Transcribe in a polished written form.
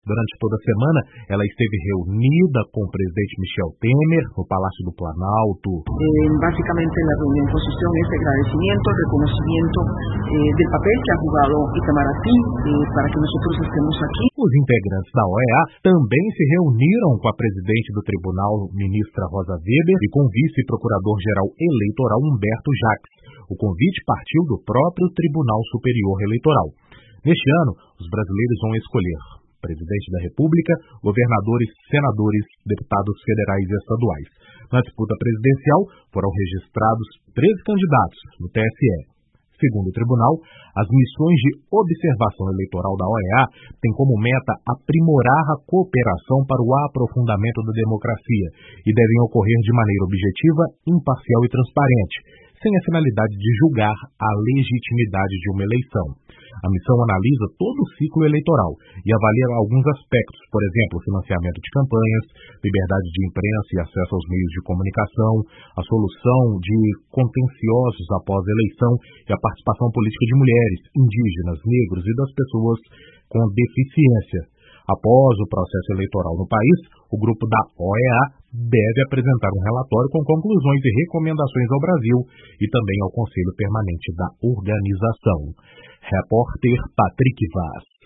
Durante toda a semana, ela esteve reunida com o presidente Michel Temer no Palácio do Planalto. Básicamente, la reunión en posición es agradecimiento, reconocimiento del papel que ha jugado Itamaraty para que nosotros estemos aqui. Os integrantes da OEA também se reuniram com a presidente do tribunal, ministra Rosa Weber, e com o vice-procurador-geral eleitoral Humberto Jacques. O convite partiu do próprio Tribunal Superior Eleitoral. Neste ano, os brasileiros vão escolher presidente da República, governadores, senadores, deputados federais e estaduais. Na disputa presidencial, foram registrados 13 candidatos no TSE. Segundo o tribunal, as missões de observação eleitoral da OEA têm como meta aprimorar a cooperação para o aprofundamento da democracia e devem ocorrer de maneira objetiva, imparcial e transparente, sem a finalidade de julgar a legitimidade de uma eleição. A missão analisa todo o ciclo eleitoral e avalia alguns aspectos, por exemplo, financiamento de campanhas, liberdade de imprensa e acesso aos meios de comunicação, a solução de contenciosos após a eleição e a participação política de mulheres, indígenas, negros e das pessoas com deficiência. Após o processo eleitoral no país, o grupo da OEA deve apresentar um relatório com conclusões e recomendações ao Brasil e também ao Conselho Permanente da organização. Repórter Patrick Vaz.